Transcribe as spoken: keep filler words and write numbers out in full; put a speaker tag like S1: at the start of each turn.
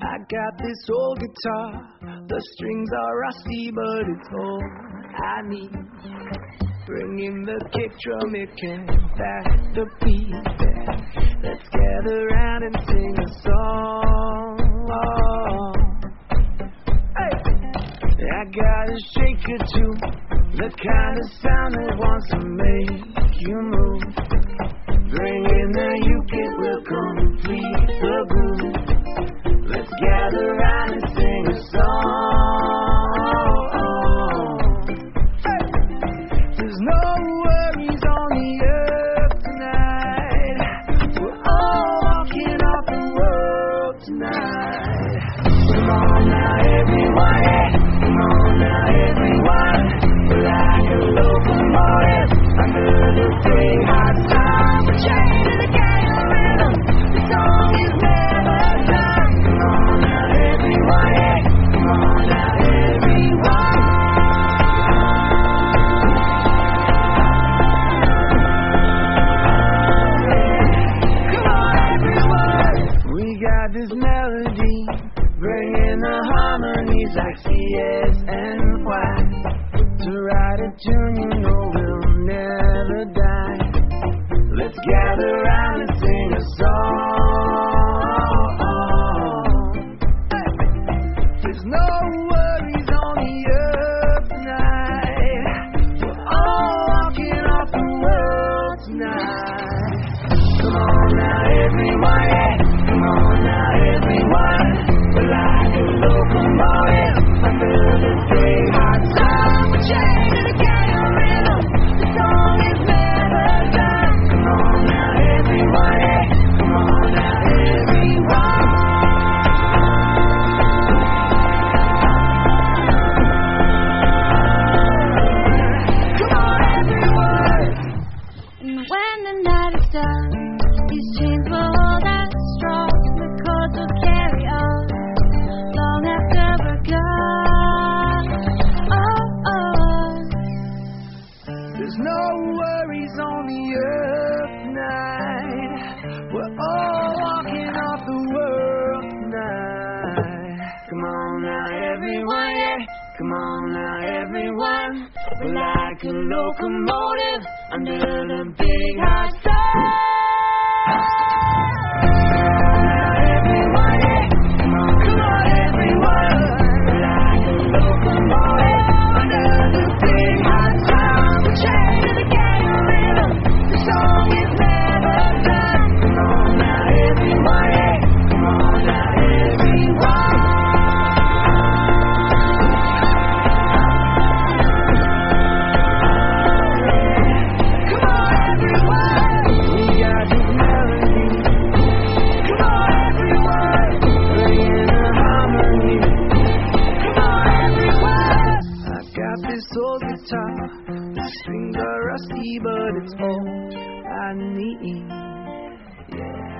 S1: I got this old guitar, the strings are rusty, but it's all I need. Bring in the kick drum, it can back the beat. Let's gather round and sing a song. Hey! I got a shaker too, the kind of sound that wants to make you move. Bring in the uke, it will complete the groove. Let's gather round and sing a song. Hey! There's no worries on the earth tonight. We're all walking off the world tonight. Come on now, everyone, yeah. Come on now, everyone. We're like a locomotive under the big hot sun. We're chained to the gang of rhythm. The song is never done. Come on now, everyone, yeah. Come on now, everyone. Come on, everyone. We got this melody, bringing the harmonies like C S and Y. To write a tune you know will never die. Let's gather round and sing a song. There's no worries on the earth tonight. We're all walking off the world tonight. Come on now, everyone, yeah. Come on now, everyone. We're like a locomotive under the big hot sun. We're chained to the gang of rhythm. The song is never done. Come on now, everyone, yeah. Come on now, everyone. Come on, everyone.
S2: And when the night is done, these chains will hold us strong. The chords will carry on long after we're gone. Oh, oh.
S1: There's no worries on the earth tonight. We're all walking off the world tonight. Come on now, everyone, yeah. Come on now, everyone. We're like a locomotive under the big hot sun. Everyone, yeah. Come on, come on, everyone. We're like a locomotive under the big hot sun. We're chained to the gang of rhythm. The song is never done. Come on now, everyone, yeah. Come on now, everyone. Come on, everyone. We got this melody. Come on, everyone. Bringing the harmony. Come on, everyone. I got this old guitar. The strings are rusty, but it's all I need. Yeah.